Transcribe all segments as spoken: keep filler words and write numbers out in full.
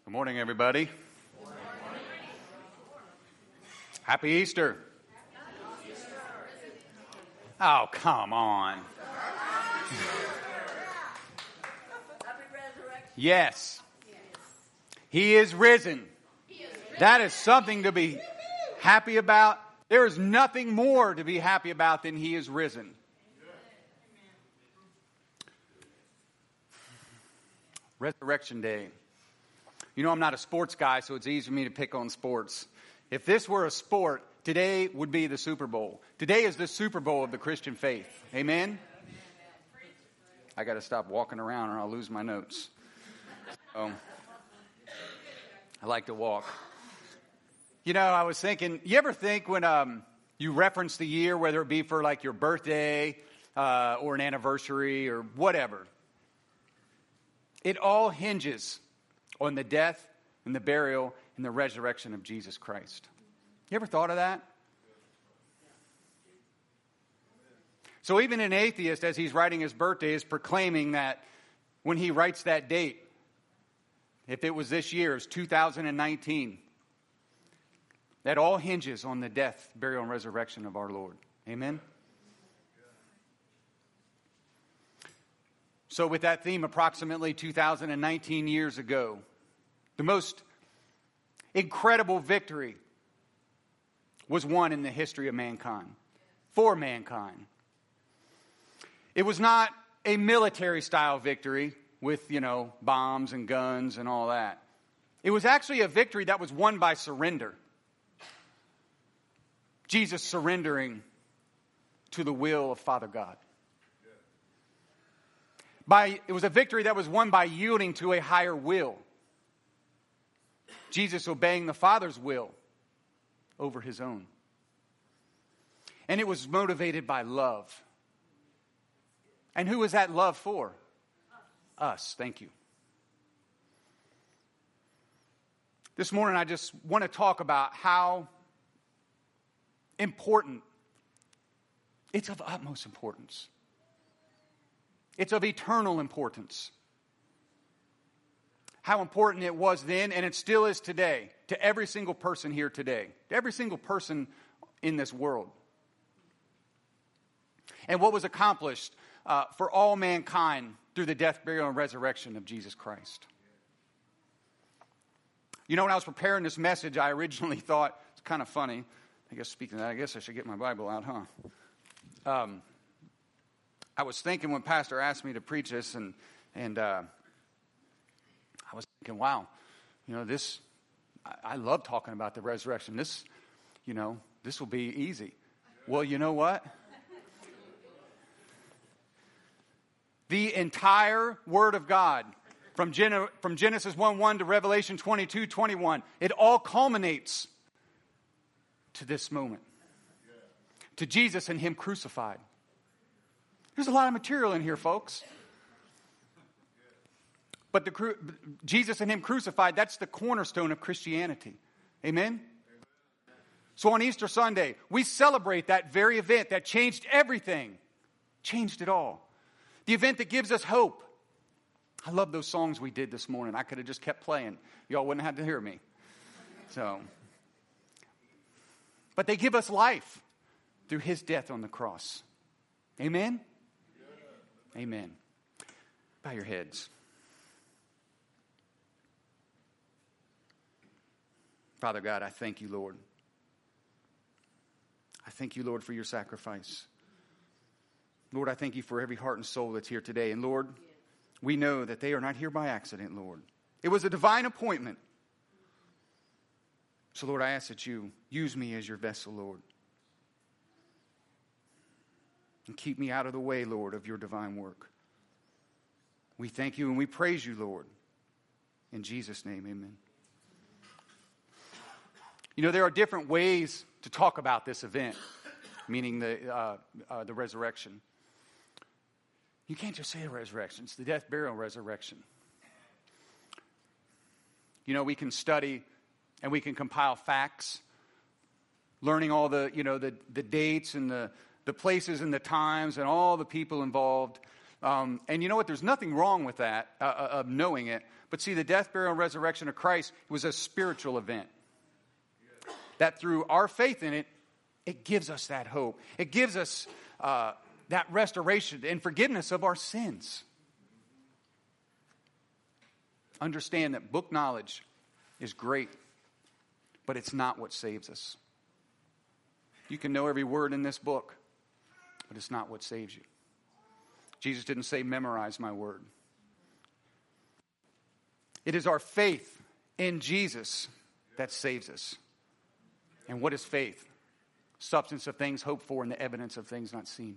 Good morning, everybody. Good morning. Happy Easter. Happy Easter. Oh, come on. Yes. He is risen. That is something to be happy about. There is nothing more to be happy about than he is risen. Resurrection Day. You know, I'm not a sports guy, so it's easy for me to pick on sports. If this were a sport, today would be the Super Bowl. Today is the Super Bowl of the Christian faith. Amen? I got to stop walking around or I'll lose my notes. So, I like to walk. You know, I was thinking, you ever think when um, you reference the year, whether it be for like your birthday uh, or an anniversary or whatever, it all hinges on the death and the burial and the resurrection of Jesus Christ. You ever thought of that? So even an atheist, as he's writing his birthday, is proclaiming that when he writes that date, if it was this year, it's two thousand nineteen, that all hinges on the death, burial, and resurrection of our Lord. Amen? So with that theme, approximately two thousand nineteen years ago, the most incredible victory was won in the history of mankind, for mankind. It was not a military-style victory with, you know, bombs and guns and all that. It was actually a victory that was won by surrender. Jesus surrendering to the will of Father God. By, it was a victory that was won by yielding to a higher will. Jesus obeying the Father's will over his own. And it was motivated by love. And who was that love for? Us. Thank you. This morning I just want to talk about how important, it's of utmost importance. It's of eternal importance. How important it was then, and it still is today, to every single person here today, to every single person in this world. And what was accomplished uh, for all mankind through the death, burial, and resurrection of Jesus Christ. You know, when I was preparing this message, I originally thought, it's kind of funny, I guess speaking of that, I guess I should get my Bible out, huh? Um, I was thinking when Pastor asked me to preach this, and and uh, I was thinking, wow, you know, this, I, I love talking about the resurrection. This, you know, this will be easy. Well, you know what? The entire Word of God, from, Gen- from Genesis one one to Revelation twenty-two twenty-one, it all culminates to this moment. To Jesus and Him crucified. There's a lot of material in here, folks. But the cru- Jesus and Him crucified, that's the cornerstone of Christianity. Amen? So on Easter Sunday, we celebrate that very event that changed everything. Changed it all. The event that gives us hope. I love those songs we did this morning. I could have just kept playing. Y'all wouldn't have to hear me. So, but they give us life through His death on the cross. Amen? Amen. Bow your heads. Father God, I thank you, Lord. I thank you, Lord, for your sacrifice. Lord, I thank you for every heart and soul that's here today. And Lord, we know that they are not here by accident, Lord. It was a divine appointment. So, Lord, I ask that you use me as your vessel, Lord. And keep me out of the way, Lord, of your divine work. We thank you and we praise you, Lord. In Jesus' name, amen. You know, there are different ways to talk about this event, meaning the uh, uh, the resurrection. You can't just say the resurrection. It's the death, burial, and resurrection. You know, we can study and we can compile facts, learning all the, you know, the, the dates and the, the places and the times and all the people involved. Um, and you know what? There's nothing wrong with that, uh, of knowing it. But see, the death, burial, and resurrection of Christ was a spiritual event. That through our faith in it, it gives us that hope. It gives us uh, that restoration and forgiveness of our sins. Understand that book knowledge is great, but it's not what saves us. You can know every word in this book, but it's not what saves you. Jesus didn't say, memorize my word. It is our faith in Jesus that saves us. And what is faith? Substance of things hoped for and the evidence of things not seen.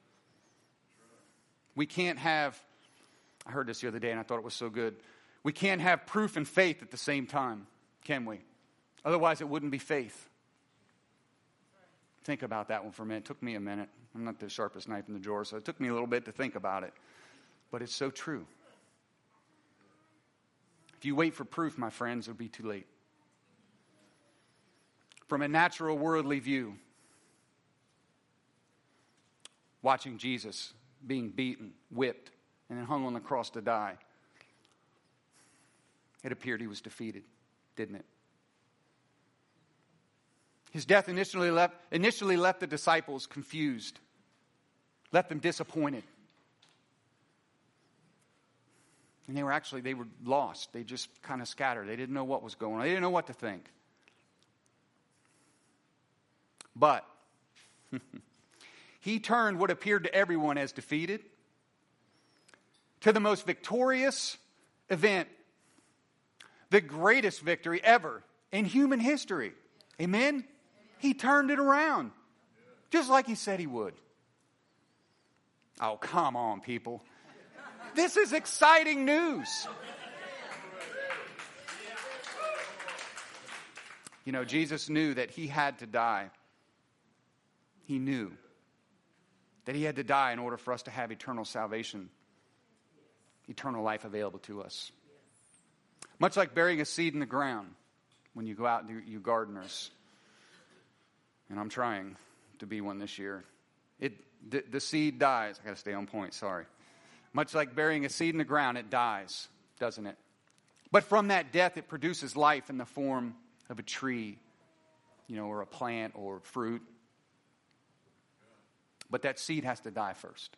We can't have, I heard this the other day and I thought it was so good. We can't have proof and faith at the same time, can we? Otherwise it wouldn't be faith. Think about that one for a minute. It took me a minute. I'm not the sharpest knife in the drawer, so it took me a little bit to think about it. But it's so true. If you wait for proof, my friends, it'll be too late. From a natural worldly view, watching Jesus being beaten, whipped, and then hung on the cross to die, it appeared he was defeated, didn't it? His death initially left, initially left the disciples confused, left them disappointed. And they were actually, they were lost. They just kind of scattered. They didn't know what was going on. They didn't know what to think. But he turned what appeared to everyone as defeated to the most victorious event, the greatest victory ever in human history. Amen? He turned it around, just like he said he would. Oh, come on, people. This is exciting news. You know, Jesus knew that he had to die. He knew that he had to die in order for us to have eternal salvation, eternal life available to us. Much like burying a seed in the ground when you go out and do, you gardeners. And I'm trying to be one this year. It the, the seed dies. I got to stay on point, sorry. Much like burying a seed in the ground, it dies, doesn't it? But from that death, it produces life in the form of a tree, you know, or a plant or fruit. But that seed has to die first.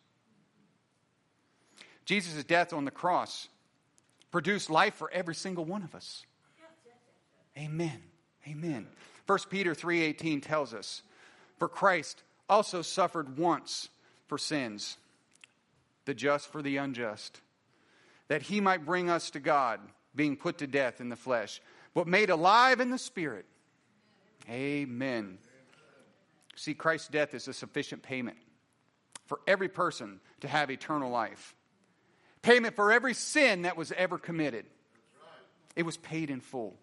Jesus' death on the cross produced life for every single one of us. Amen. Amen. First Peter three eighteen tells us, for Christ also suffered once for sins, the just for the unjust, that he might bring us to God, being put to death in the flesh, but made alive in the Spirit. Amen. See, Christ's death is a sufficient payment for every person to have eternal life. Payment for every sin that was ever committed. It was paid in full.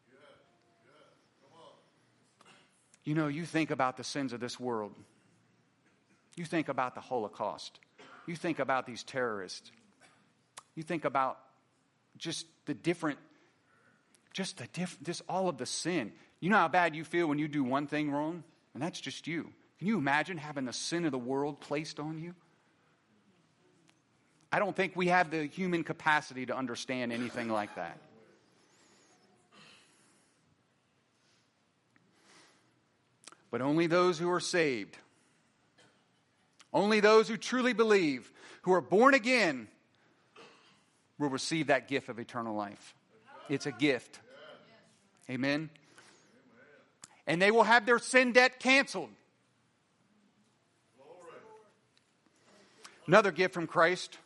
You know, you think about the sins of this world. You think about the Holocaust. You think about these terrorists. You think about just the different, just the different, just all of the sin. You know how bad you feel when you do one thing wrong? And that's just you. Can you imagine having the sin of the world placed on you? I don't think we have the human capacity to understand anything like that. But only those who are saved, only those who truly believe, who are born again, will receive that gift of eternal life. It's a gift. Amen. And they will have their sin debt canceled. Another gift from Christ.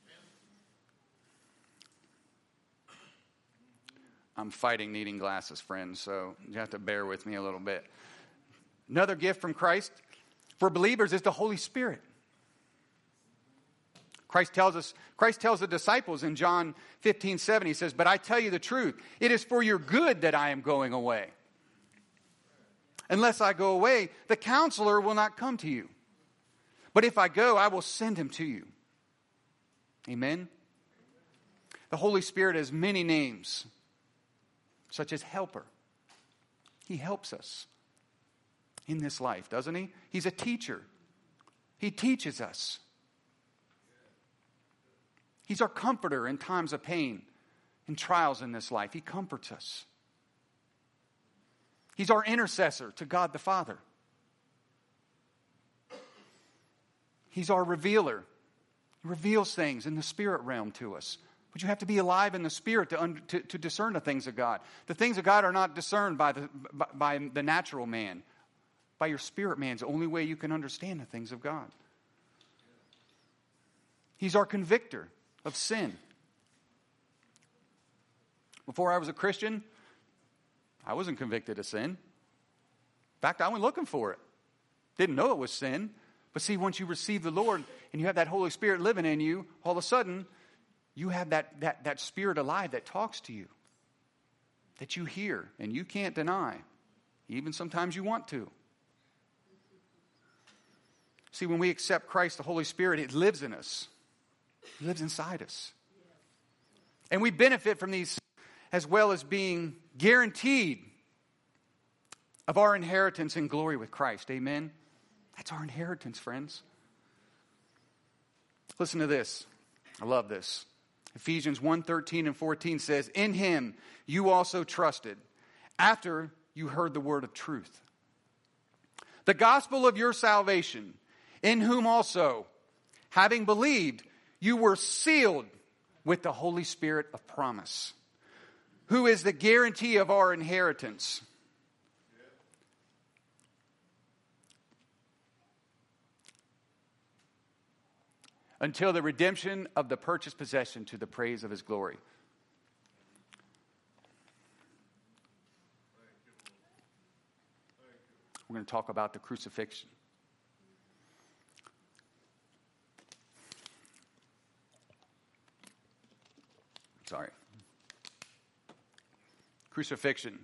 I'm fighting needing glasses, friends, so you have to bear with me a little bit. Another gift from Christ for believers is the Holy Spirit. Christ tells us, Christ tells the disciples in John fifteen seven, he says, but I tell you the truth, it is for your good that I am going away. Unless I go away, the counselor will not come to you. But if I go, I will send him to you. Amen? The Holy Spirit has many names, such as helper. He helps us in this life, doesn't he? He's a teacher. He teaches us. He's our comforter in times of pain and trials in this life. He comforts us. He's our intercessor to God the Father. He's our revealer. He reveals things in the spirit realm to us. But you have to be alive in the spirit to, un- to, to discern the things of God. The things of God are not discerned by the, by, by the natural man. By your spirit man is the only way you can understand the things of God. He's our convictor of sin. Before I was a Christian, I wasn't convicted of sin. In fact, I went looking for it. Didn't know it was sin. But see, once you receive the Lord and you have that Holy Spirit living in you, all of a sudden, you have that, that, that spirit alive that talks to you, that you hear and you can't deny. Even sometimes you want to. See, when we accept Christ, the Holy Spirit, it lives in us. It lives inside us. And we benefit from these as well as being guaranteed of our inheritance in glory with Christ. Amen? That's our inheritance, friends. Listen to this. I love this. Ephesians one thirteen and fourteen says, in him you also trusted after you heard the word of truth, the gospel of your salvation, in whom also, having believed, you were sealed with the Holy Spirit of promise, who is the guarantee of our inheritance. Until the redemption of the purchased possession to the praise of his glory. We're going to talk about the crucifixion. Sorry. Crucifixion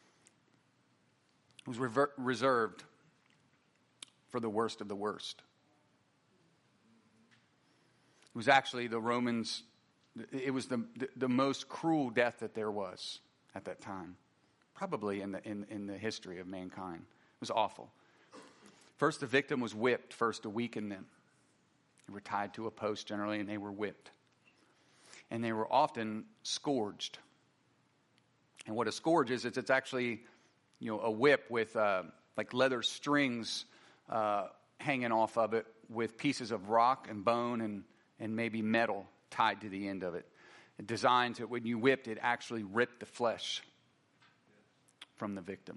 was rever- reserved for the worst of the worst. It was actually the Romans, it was the, the, the most cruel death that there was at that time. Probably in the, in, in the history of mankind. It was awful. First, the victim was whipped first to weaken them. They were tied to a post generally and they were whipped. And they were often scourged. And what a scourge is, it's, it's actually, you know, a whip with uh, like leather strings uh, hanging off of it with pieces of rock and bone and and maybe metal tied to the end of it. It designed to, when you whipped, it actually ripped the flesh from the victim.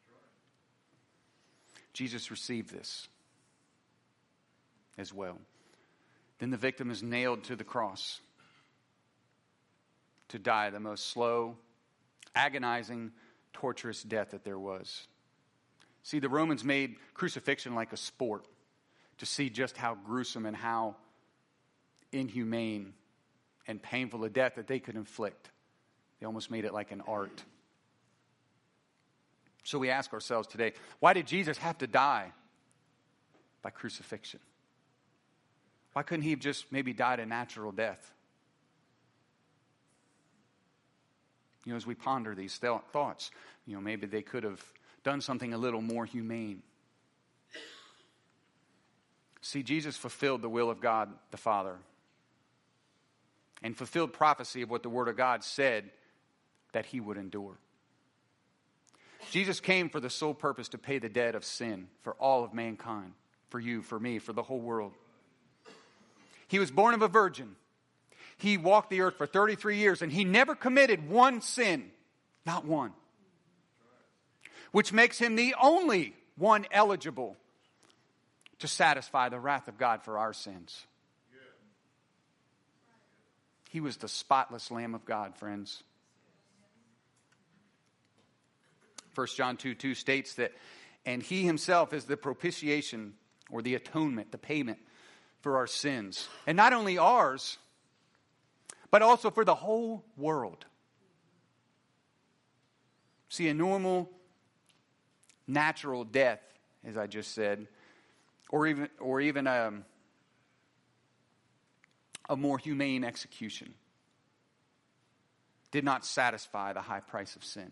Jesus received this as well. Then the victim is nailed to the cross to die the most slow, agonizing, torturous death that there was. See, the Romans made crucifixion like a sport to see just how gruesome and how inhumane and painful a death that they could inflict. They almost made it like an art. So we ask ourselves today, why did Jesus have to die by crucifixion? Why couldn't he have just maybe died a natural death? You know, as we ponder these th- thoughts, you know, maybe they could have done something a little more humane. See, Jesus fulfilled the will of God the Father and fulfilled prophecy of what the Word of God said that he would endure. Jesus came for the sole purpose to pay the debt of sin for all of mankind, for you, for me, for the whole world. He was born of a virgin. He walked the earth for thirty-three years and he never committed one sin, not one, which makes him the only one eligible to satisfy the wrath of God for our sins. He was the spotless Lamb of God, friends. First John two two states that, and he himself is the propitiation or the atonement, the payment for our sins. And not only ours, but also for the whole world. See, a normal, natural death, as I just said, or even or even a, a more humane execution, did not satisfy the high price of sin.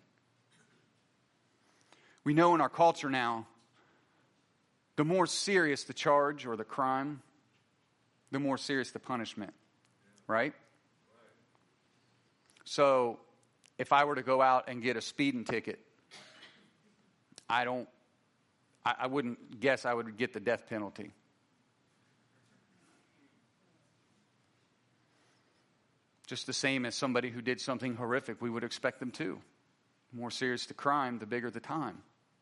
We know in our culture now, the more serious the charge or the crime, the more serious the punishment, right? So if I were to go out and get a speeding ticket, I don't, I, I wouldn't guess I would get the death penalty. Just the same as somebody who did something horrific, we would expect them to. The more serious the crime, the bigger the time.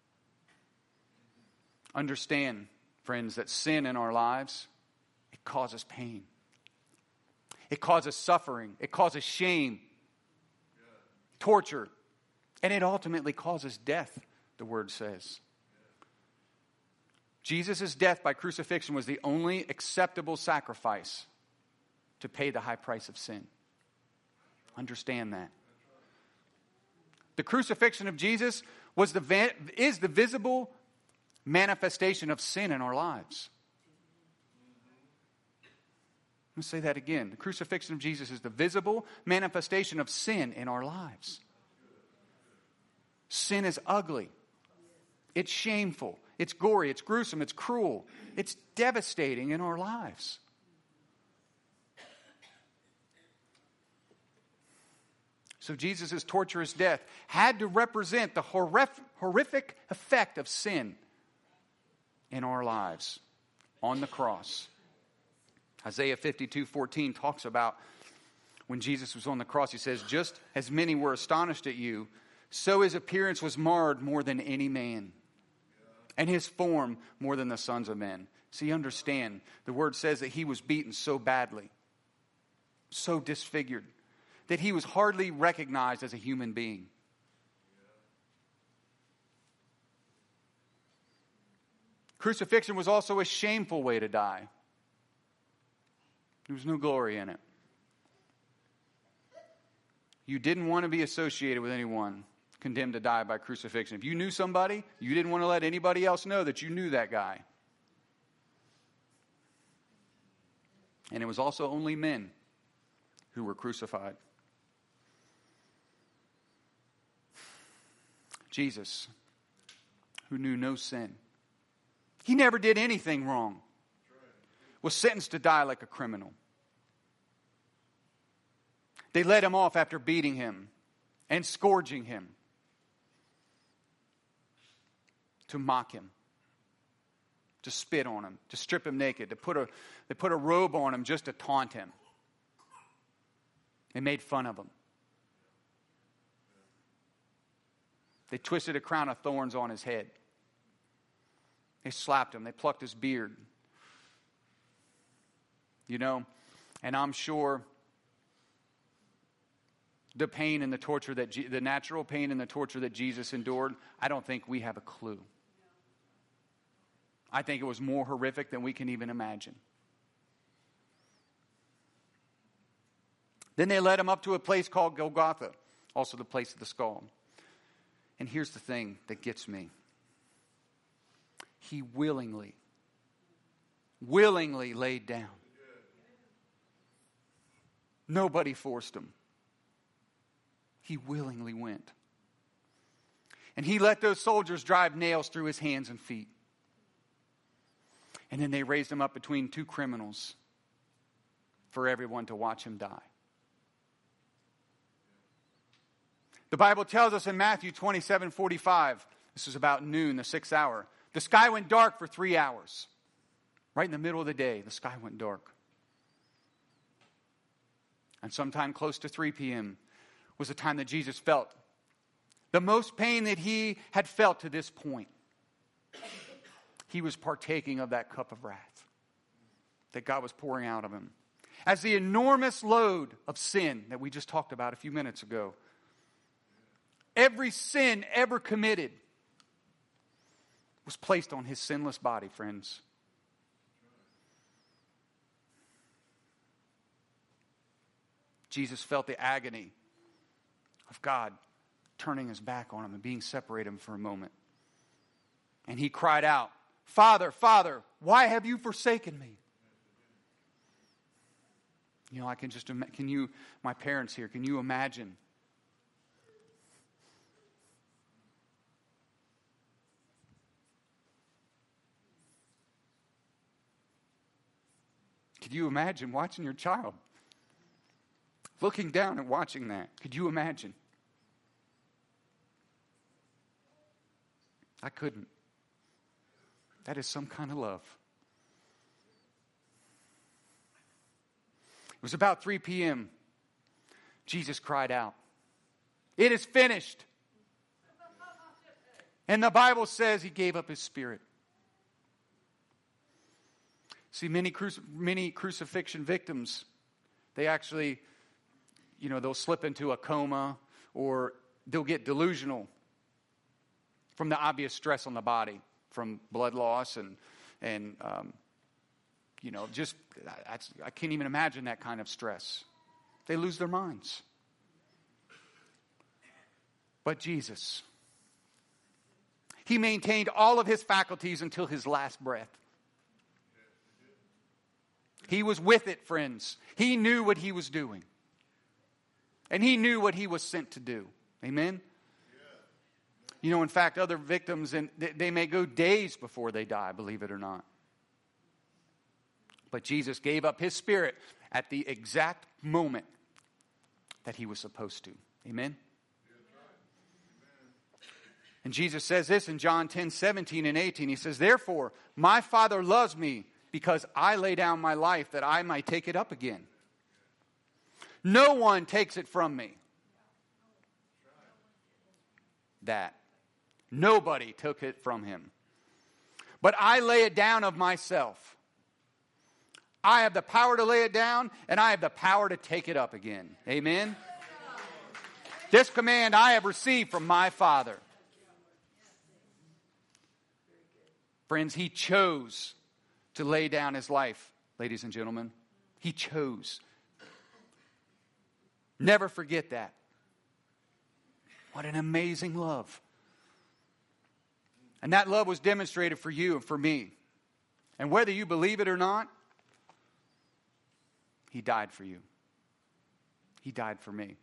Understand, friends, that sin in our lives, it causes pain. It causes suffering. It causes shame, torture, and it ultimately causes death, the word says. Jesus' death by crucifixion was the only acceptable sacrifice to pay the high price of sin. Understand that. The crucifixion of Jesus was the is the visible manifestation of sin in our lives. Let me say that again. The crucifixion of Jesus is the visible manifestation of sin in our lives. Sin is ugly. It's shameful. It's gory. It's gruesome. It's cruel. It's devastating in our lives. So Jesus' torturous death had to represent the horrific effect of sin in our lives on the cross. Isaiah fifty-two fourteen talks about when Jesus was on the cross. He says, just as many were astonished at you, so his appearance was marred more than any man, and his form more than the sons of men. See, understand, the word says that he was beaten so badly, so disfigured, that he was hardly recognized as a human being. Crucifixion was also a shameful way to die. There was no glory in it. You didn't want to be associated with anyone condemned to die by crucifixion. If you knew somebody, you didn't want to let anybody else know that you knew that guy. And it was also only men who were crucified. Jesus, who knew no sin, he never did anything wrong, was sentenced to die like a criminal. They let him off after beating him and scourging him to mock him, to spit on him, to strip him naked, to put a, they put a robe on him just to taunt him. They made fun of him. They twisted a crown of thorns on his head. They slapped him. They plucked his beard. You know, and I'm sure the pain and the torture that, Je- the natural pain and the torture that Jesus endured, I don't think we have a clue. I think it was more horrific than we can even imagine. Then they led him up to a place called Golgotha, also the place of the skull. And here's the thing that gets me. He willingly, willingly laid down. Nobody forced him. He willingly went. And he let those soldiers drive nails through his hands and feet. And then they raised him up between two criminals for everyone to watch him die. The Bible tells us in Matthew twenty-seven forty-five, this is about noon, the sixth hour, the sky went dark for three hours. Right in the middle of the day, the sky went dark. And sometime close to three p.m. was the time that Jesus felt the most pain that he had felt to this point. He was partaking of that cup of wrath that God was pouring out of him. As the enormous load of sin that we just talked about a few minutes ago, every sin ever committed was placed on his sinless body, friends. Jesus felt the agony of God turning his back on him and being separated from him for a moment. And he cried out, "Father, Father, why have you forsaken me?" You know, I can just imagine, can you, my parents here, can you imagine? Could you imagine watching your child looking down and watching that. Could you imagine? I couldn't. That is some kind of love. It was about three p.m. Jesus cried out, "It is finished." And the Bible says he gave up his spirit. See, many cruci- many crucifixion victims, they actually, you know, they'll slip into a coma or they'll get delusional from the obvious stress on the body, from blood loss and, and um, you know, just, I, I can't even imagine that kind of stress. They lose their minds. But Jesus, he maintained all of his faculties until his last breath. He was with it, friends. He knew what he was doing. And he knew what he was sent to do. Amen? You know, in fact, other victims, and they may go days before they die, believe it or not. But Jesus gave up his spirit at the exact moment that he was supposed to. Amen? And Jesus says this in John ten, seventeen and eighteen. He says, "Therefore, my Father loves me because I lay down my life that I might take it up again. No one takes it from me." That. Nobody took it from him. "But I lay it down of myself." I have the power to lay it down, and I have the power to take it up again. Amen? This command I have received from my Father. Friends, he chose to lay down his life, ladies and gentlemen. He chose. Never forget that. What an amazing love. And that love was demonstrated for you and for me. And whether you believe it or not, he died for you. He died for me.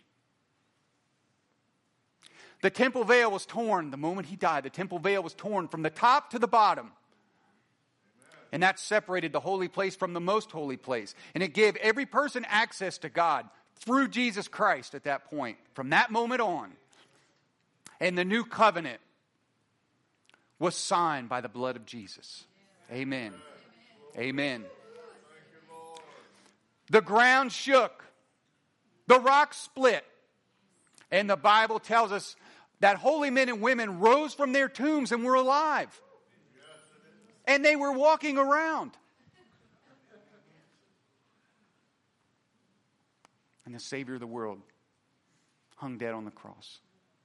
The temple veil was torn the moment he died. The temple veil was torn from the top to the bottom. And that separated the holy place from the most holy place. And it gave every person access to God through Jesus Christ at that point. From that moment on. And the new covenant was signed by the blood of Jesus. Amen. Amen. The ground shook. The rocks split. And the Bible tells us that holy men and women rose from their tombs and were alive. And they were walking around. And the Savior of the world hung dead on the cross.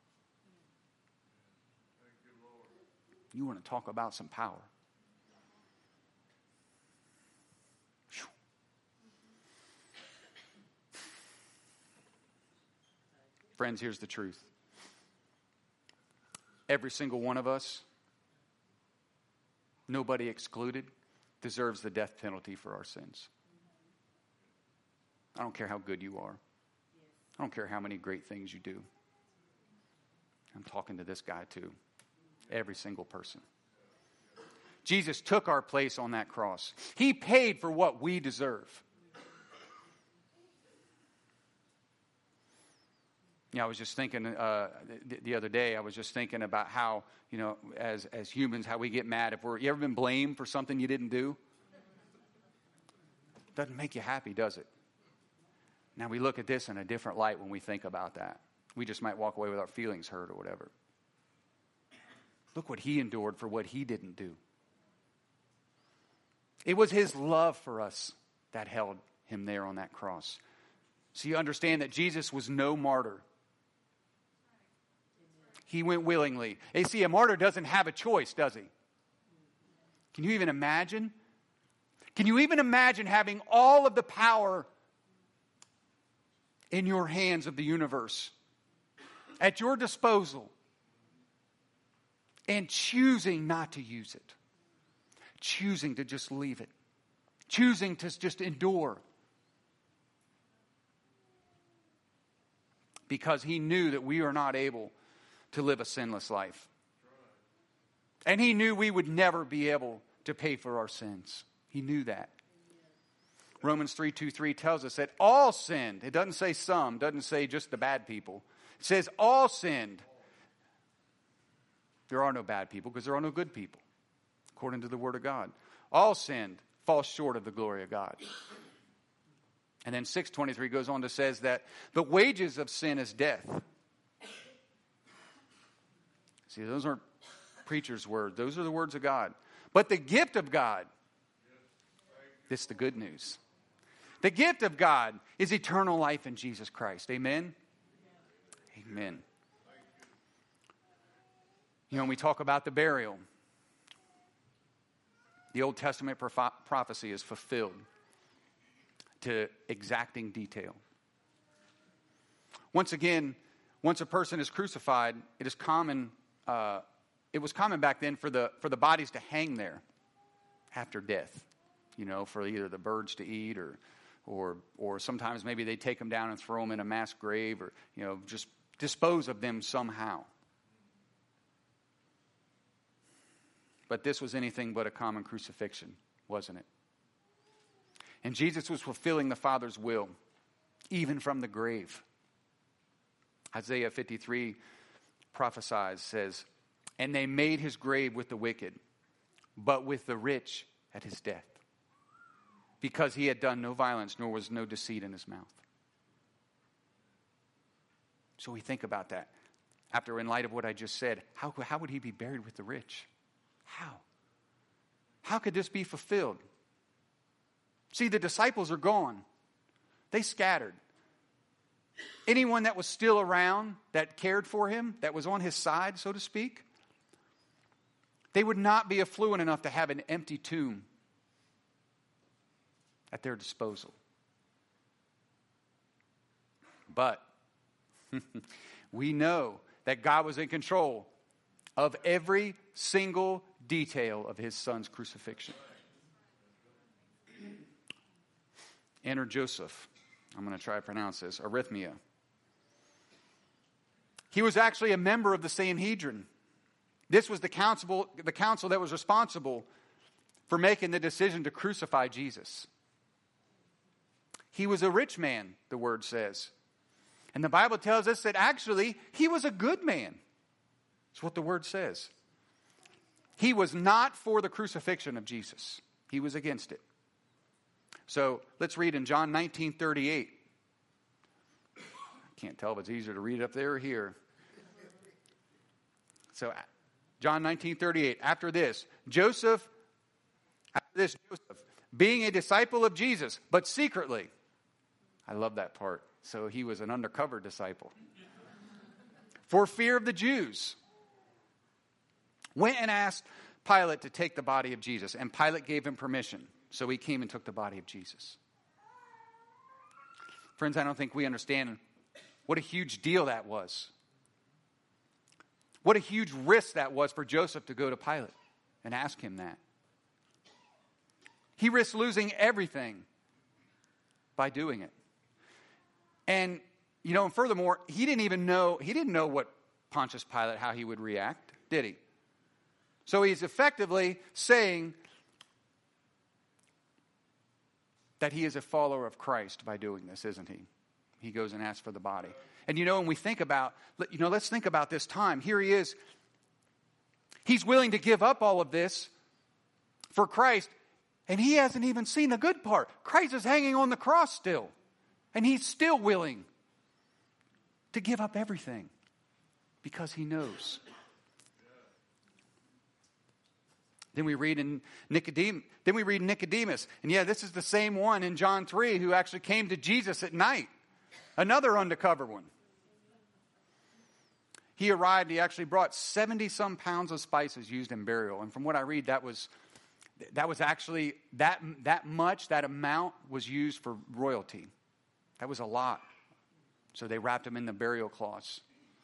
You want to talk about some power. Whew. Friends, here's the truth. Every single one of us, nobody excluded, deserves the death penalty for our sins. I don't care how good you are. I don't care how many great things you do. I'm talking to this guy too. Every single person. Jesus took our place on that cross. He paid for what we deserve. Yeah, I was just thinking uh, the, the other day, I was just thinking about how, you know, as, as humans, how we get mad. If we're, you ever been blamed for something you didn't do? Doesn't make you happy, does it? Now we look at this in a different light when we think about that. We just might walk away with our feelings hurt or whatever. Look what he endured for what he didn't do. It was his love for us that held him there on that cross. So you understand that Jesus was no martyr. He went willingly. Hey, see, a martyr doesn't have a choice, does he? Can you even imagine? Can you even imagine having all of the power in your hands of the universe at your disposal and choosing not to use it? Choosing to just leave it. Choosing to just endure. Because he knew that we are not able to live a sinless life. And he knew we would never be able to pay for our sins. He knew that. Romans three two three tells us that all sinned. It doesn't say some, doesn't say just the bad people. It says all sinned. There are no bad people because there are no good people, according to the Word of God. All sinned, fall short of the glory of God. And then six twenty-three goes on to says that the wages of sin is death. See, those aren't preacher's words. Those are the words of God. But the gift of God, this is the good news. The gift of God is eternal life in Jesus Christ. Amen? Amen. You know, when we talk about the burial, the Old Testament proph- prophecy is fulfilled to exacting detail. Once again, once a person is crucified, it is common. Uh, it was common back then for the for the bodies to hang there after death. You know, for either the birds to eat, or or or sometimes maybe they take them down and throw them in a mass grave, or you know, just dispose of them somehow. But this was anything but a common crucifixion, wasn't it? And Jesus was fulfilling the Father's will, even from the grave. Isaiah fifty-three prophesies, says, and they made his grave with the wicked, but with the rich at his death, because he had done no violence, nor was no deceit in his mouth. So we think about that. After, in light of what I just said, how, how would he be buried with the rich? How? How could this be fulfilled? See, the disciples are gone. They scattered. Anyone that was still around, that cared for him, that was on his side, so to speak, they would not be affluent enough to have an empty tomb at their disposal. But we know that God was in control of every single detail of his son's crucifixion. Enter Joseph. I'm going to try to pronounce this. Arrhythmia. He was actually a member of the Sanhedrin. This was the council, the council that was responsible for making the decision to crucify Jesus. He was a rich man, the word says. And the Bible tells us that actually he was a good man. That's what the word says. He was not for the crucifixion of Jesus. He was against it. So let's read in John nineteen thirty-eight. I can't tell if it's easier to read up there or here. So John nineteen thirty-eight. After this, Joseph, after this, Joseph, being a disciple of Jesus, but secretly. I love that part. So he was an undercover disciple. For fear of the Jews, went and asked Pilate to take the body of Jesus. And Pilate gave him permission. So he came and took the body of Jesus. Friends, I don't think we understand what a huge deal that was. What a huge risk that was for Joseph to go to Pilate and ask him that. He risked losing everything by doing it. And, you know, and furthermore, he didn't even know, he didn't know what Pontius Pilate, how he would react, did he? So he's effectively saying that he is a follower of Christ by doing this, isn't he? He goes and asks for the body. And you know, when we think about, you know, let's think about this time. Here he is. He's willing to give up all of this for Christ. And he hasn't even seen the good part. Christ is hanging on the cross still. And he's still willing to give up everything because he knows. Then we read in Nicodemus, then we read Nicodemus. And yeah, this is the same one in John three who actually came to Jesus at night. Another undercover one. He arrived, he actually brought seventy some pounds of spices used in burial. And from what I read, that was that was actually that that much, that amount was used for royalty. That was a lot. So they wrapped him in the burial cloths.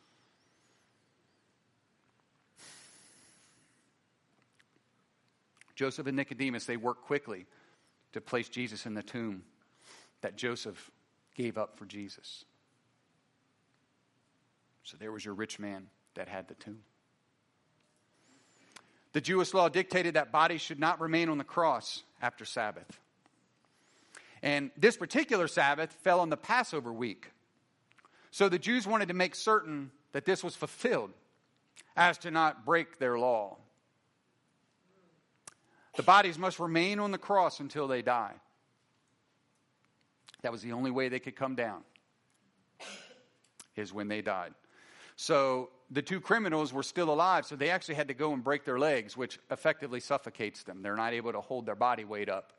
Joseph and Nicodemus, they worked quickly to place Jesus in the tomb that Joseph gave up for Jesus. So there was your rich man that had the tomb. The Jewish law dictated that bodies should not remain on the cross after Sabbath. And this particular Sabbath fell on the Passover week. So the Jews wanted to make certain that this was fulfilled as to not break their law. The bodies must remain on the cross until they die. That was the only way they could come down, is when they died. So the two criminals were still alive, so they actually had to go and break their legs, which effectively suffocates them. They're not able to hold their body weight up.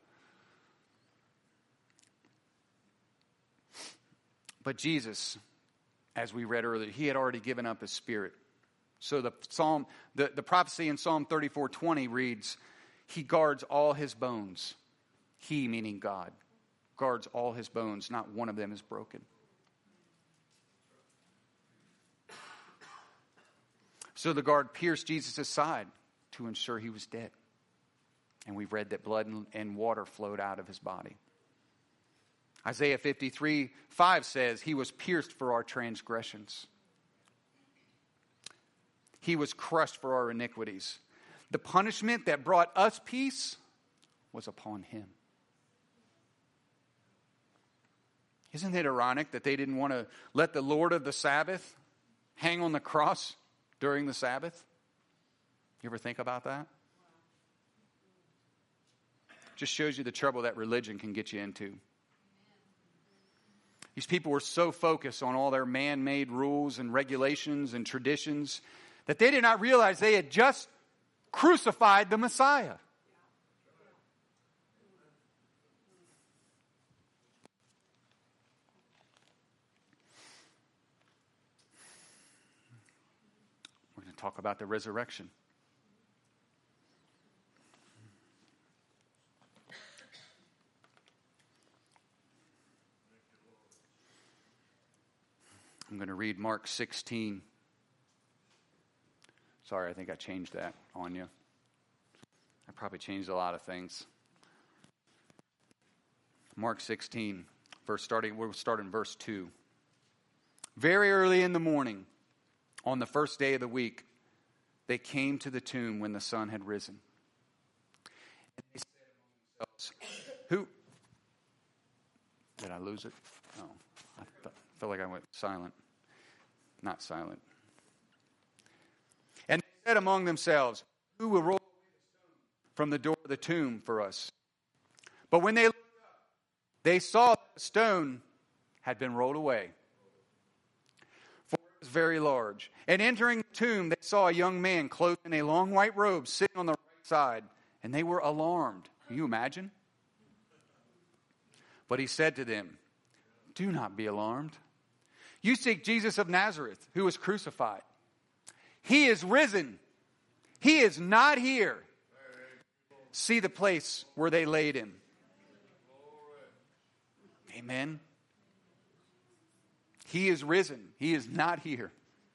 But Jesus, as we read earlier, he had already given up his spirit. So the psalm, the, the prophecy in Psalm thirty-four twenty reads, he guards all his bones. He, meaning God, guards all his bones. Not one of them is broken. So the guard pierced Jesus' side to ensure he was dead. And we've read that blood and, and water flowed out of his body. Isaiah fifty-three five says, he was pierced for our transgressions. He was crushed for our iniquities. The punishment that brought us peace was upon him. Isn't it ironic that they didn't want to let the Lord of the Sabbath hang on the cross during the Sabbath? You ever think about that? Just shows you the trouble that religion can get you into. These people were so focused on all their man-made rules and regulations and traditions that they did not realize they had just crucified the Messiah. We're going to talk about the resurrection. I'm going to read Mark sixteen. Sorry, I think I changed that on you. I probably changed a lot of things. Mark sixteen, verse starting, we'll start in verse two. Very early in the morning, on the first day of the week, they came to the tomb when the sun had risen. And they said among themselves, who? Did I lose it? Oh, I felt like I went silent. Not silent. And they said among themselves, who will roll away the stone from the door of the tomb for us? But when they looked up, they saw that the stone had been rolled away, for it was very large. And entering the tomb, they saw a young man clothed in a long white robe sitting on the right side, and they were alarmed. Can you imagine? But he said to them, do not be alarmed. You seek Jesus of Nazareth, who was crucified. He is risen. He is not here. See the place where they laid him. Amen. He is risen. He is not here.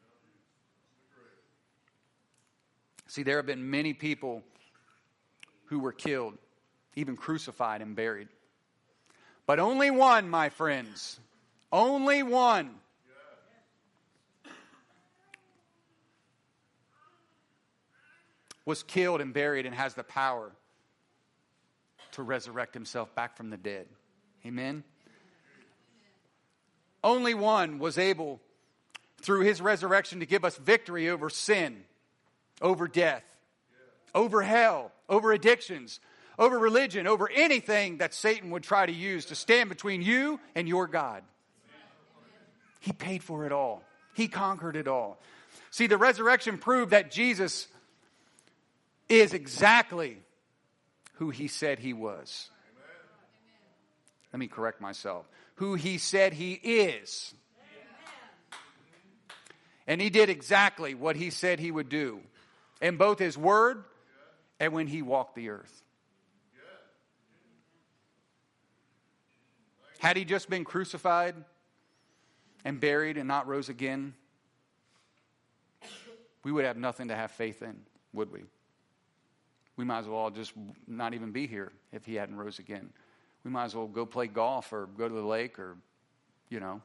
See, there have been many people who were killed, even crucified and buried. But only one, my friends, only one was killed and buried and has the power to resurrect himself back from the dead. Amen? Only one was able, through his resurrection, to give us victory over sin, over death, over hell, over addictions, over religion, over anything that Satan would try to use to stand between you and your God. He paid for it all. He conquered it all. See, the resurrection proved that Jesus is exactly who he said he was. Let me correct myself. Who he said he is. And he did exactly what he said he would do in both his word and when he walked the earth. Had he just been crucified and buried and not rose again, we would have nothing to have faith in, would we? We might as well just not even be here if he hadn't rose again. We might as well go play golf or go to the lake or, you know.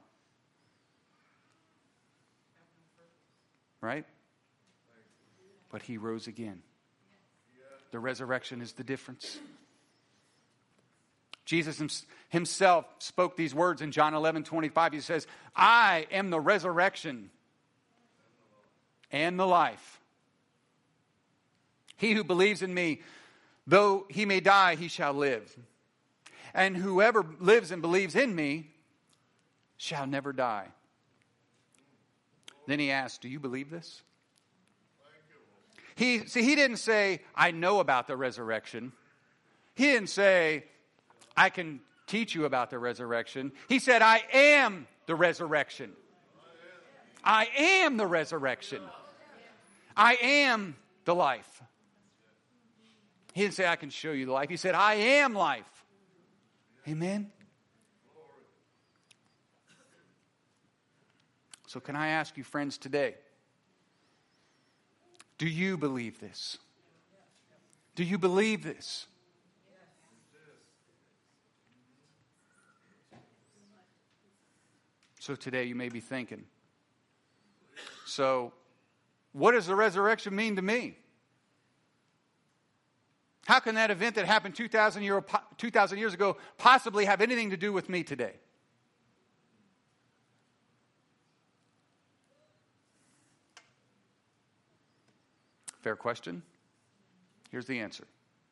Right? But he rose again. The resurrection is the difference. Jesus himself spoke these words in John eleven twenty-five. He says, I am the resurrection and the life. He who believes in me, though he may die, he shall live. And whoever lives and believes in me shall never die. Then he asked, do you believe this? He, see, he didn't say, I know about the resurrection. He didn't say, I can teach you about the resurrection. He said, I am the resurrection. I am the resurrection. I am the life. He didn't say, I can show you the life. He said, I am life. Amen? So can I ask you, friends, today, do you believe this? Do you believe this? So today you may be thinking, so what does the resurrection mean to me? How can that event that happened two thousand years ago possibly have anything to do with me today? Fair question. Here's the answer.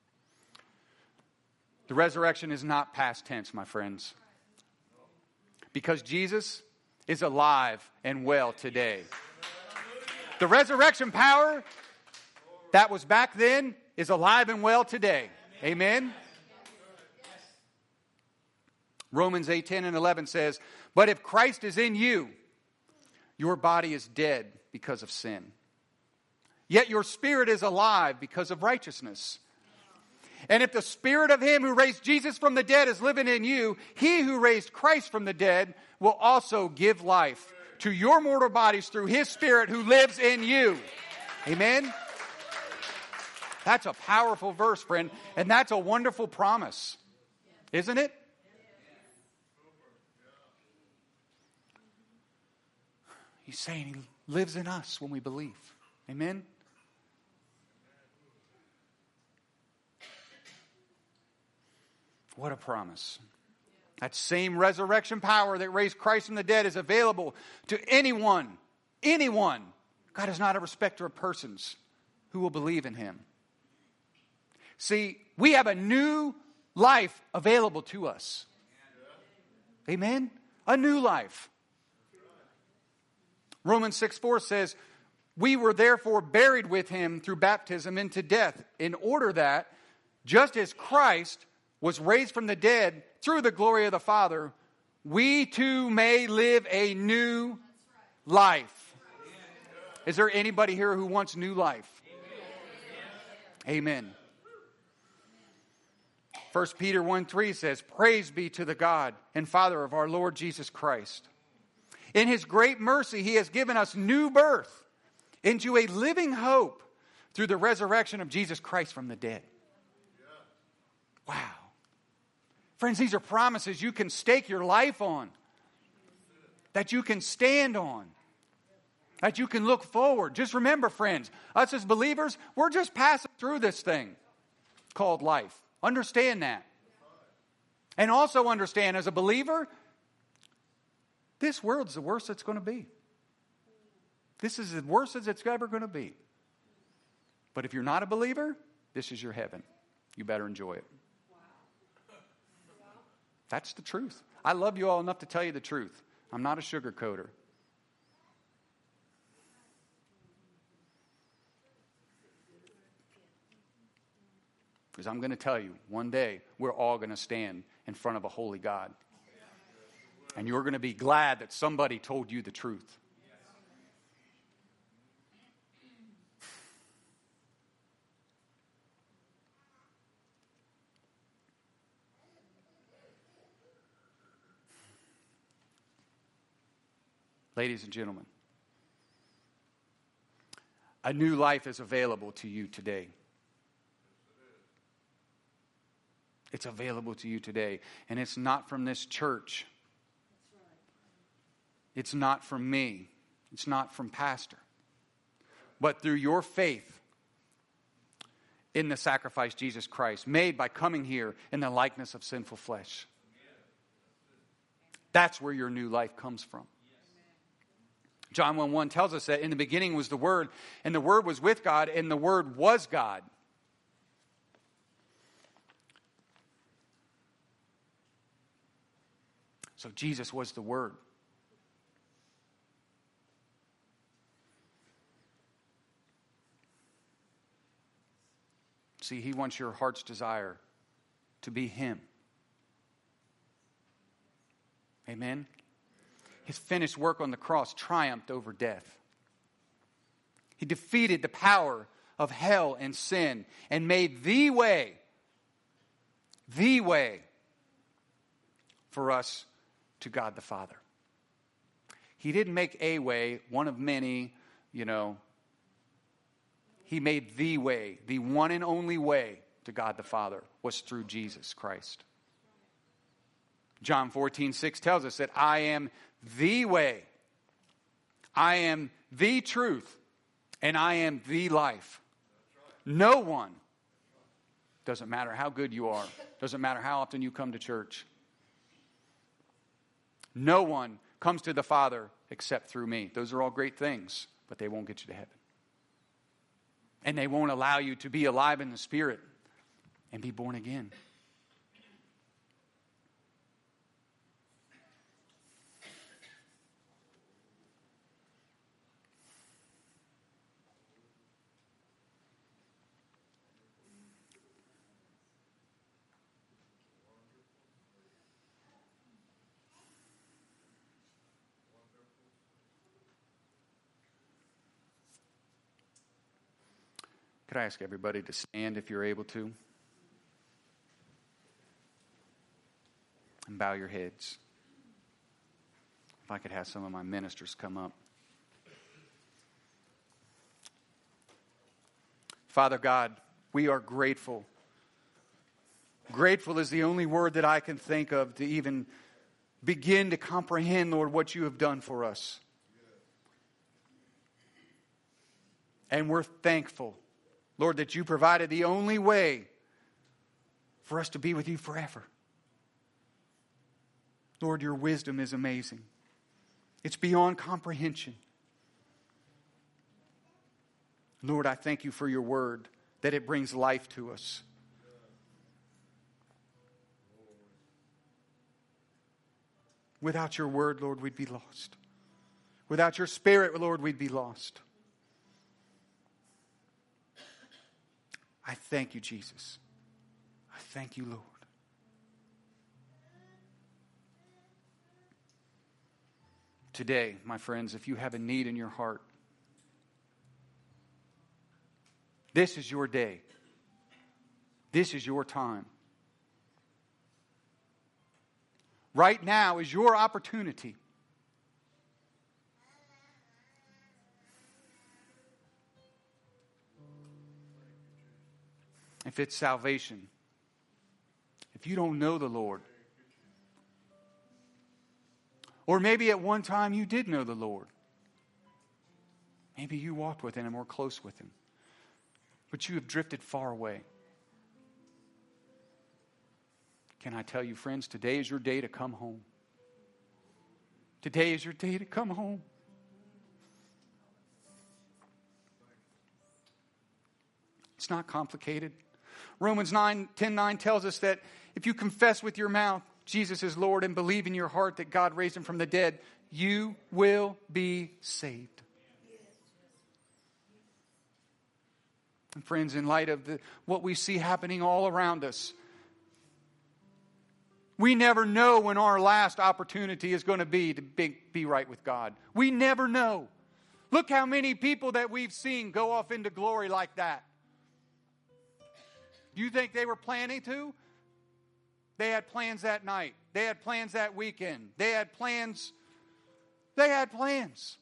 The resurrection is not past tense, my friends. Because Jesus is alive and well today. The resurrection power that was back then is alive and well today. Amen? Romans eight, ten and eleven says, but if Christ is in you, your body is dead because of sin. Yet your spirit is alive because of righteousness. And if the spirit of him who raised Jesus from the dead is living in you, he who raised Christ from the dead will also give life to your mortal bodies through his spirit who lives in you. Amen? That's a powerful verse, friend. And that's a wonderful promise. Isn't it? He's saying he lives in us when we believe. Amen? What a promise. That same resurrection power that raised Christ from the dead is available to anyone. Anyone. God is not a respecter of persons who will believe in him. See, we have a new life available to us. Amen? A new life. Romans six four says, we were therefore buried with him through baptism into death, in order that, just as Christ was raised from the dead through the glory of the Father, we too may live a new life. Is there anybody here who wants new life? Amen. First Peter one three says, praise be to the God and Father of our Lord Jesus Christ. In his great mercy, he has given us new birth into a living hope through the resurrection of Jesus Christ from the dead. Wow. Friends, these are promises you can stake your life on, that you can stand on, that you can look forward. Just remember, friends, us as believers, we're just passing through this thing called life. Understand that. And also understand, as a believer, this world's the worst it's going to be. This is the worst as it's ever going to be. But if you're not a believer, this is your heaven. You better enjoy it. That's the truth. I love you all enough to tell you the truth. I'm not a sugarcoater. Because I'm going to tell you, one day, we're all going to stand in front of a holy God. And you're going to be glad that somebody told you the truth. Ladies and gentlemen, a new life is available to you today. It's available to you today. And it's not from this church. It's not from me. It's not from pastor. But through your faith in the sacrifice Jesus Christ, made by coming here in the likeness of sinful flesh. That's where your new life comes from. John one one tells us that in the beginning was the Word, and the Word was with God, and the Word was God. So Jesus was the Word. See, He wants your heart's desire to be Him. Amen? His finished work on the cross triumphed over death. He defeated the power of hell and sin and made the way, the way for us to God the Father. He didn't make a way, one of many, you know. He made the way, the one and only way to God the Father was through Jesus Christ. John fourteen six tells us that I am the way, I am the truth, and I am the life. No one, doesn't matter how good you are, doesn't matter how often you come to church, no one comes to the Father except through me. Those are all great things, but they won't get you to heaven. And they won't allow you to be alive in the Spirit and be born again. Could I ask everybody to stand if you're able to? And bow your heads. If I could have some of my ministers come up. Father God, we are grateful. Grateful is the only word that I can think of to even begin to comprehend, Lord, what you have done for us. And we're thankful, Lord, that you provided the only way for us to be with you forever. Lord, your wisdom is amazing. It's beyond comprehension. Lord, I thank you for your word, that it brings life to us. Without your word, Lord, we'd be lost. Without your Spirit, Lord, we'd be lost. I thank you, Jesus. I thank you, Lord. Today, my friends, if you have a need in your heart, this is your day. This is your time. Right now is your opportunity. If it's salvation, if you don't know the Lord, or maybe at one time you did know the Lord, maybe you walked with Him and were close with Him, but you have drifted far away. Can I tell you, friends, today is your day to come home. Today is your day to come home. It's not complicated. Romans nine, ten nine tells us that if you confess with your mouth Jesus is Lord and believe in your heart that God raised Him from the dead, you will be saved. And friends, in light of the, what we see happening all around us, we never know when our last opportunity is going to be to be, be right with God. We never know. Look how many people that we've seen go off into glory like that. Do you think they were planning to? They had plans that night. They had plans that weekend. They had plans. They had plans.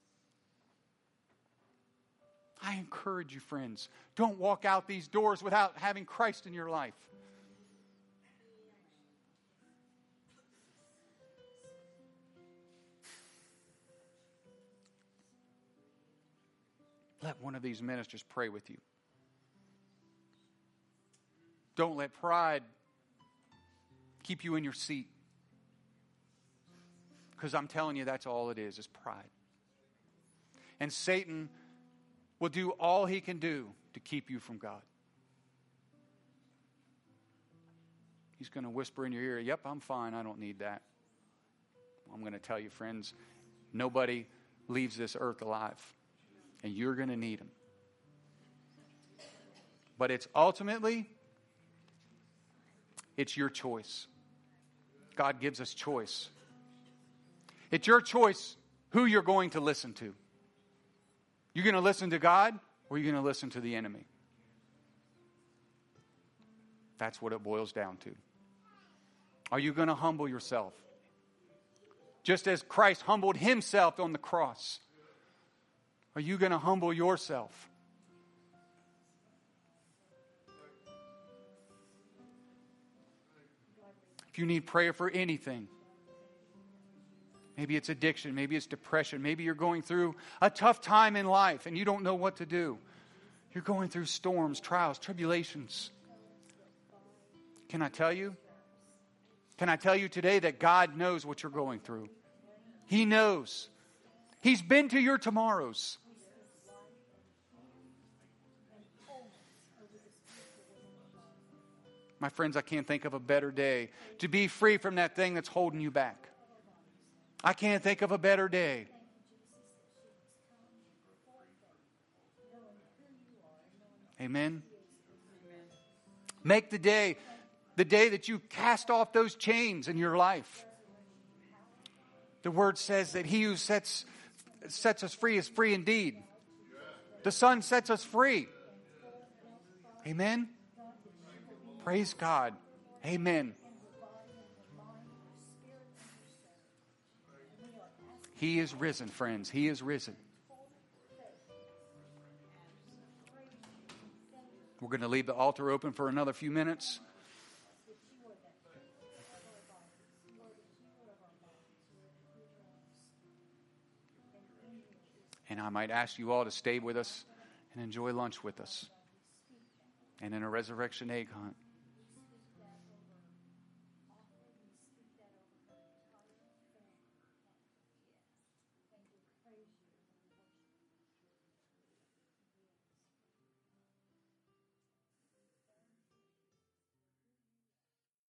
I encourage you, friends, don't walk out these doors without having Christ in your life. Let one of these ministers pray with you. Don't let pride keep you in your seat. Because I'm telling you, that's all it is, is pride. And Satan will do all he can do to keep you from God. He's going to whisper in your ear, yep, I'm fine, I don't need that. I'm going to tell you, friends, nobody leaves this earth alive. And you're going to need him. But it's ultimately, it's your choice. God gives us choice. It's your choice who you're going to listen to. You're going to listen to God, or you're going to listen to the enemy. That's what it boils down to. Are you going to humble yourself? Just as Christ humbled himself on the cross. Are you going to humble yourself? If you need prayer for anything, maybe it's addiction, maybe it's depression, maybe you're going through a tough time in life and you don't know what to do. You're going through storms, trials, tribulations. Can I tell you? Can I tell you today that God knows what you're going through? He knows. He's been to your tomorrows. My friends, I can't think of a better day to be free from that thing that's holding you back. I can't think of a better day. Amen. Make the day the day that you cast off those chains in your life. The word says that he who sets sets us free is free indeed. The Son sets us free. Amen. Praise God. Amen. He is risen, friends. He is risen. We're going to leave the altar open for another few minutes. And I might ask you all to stay with us and enjoy lunch with us. And in a resurrection egg hunt.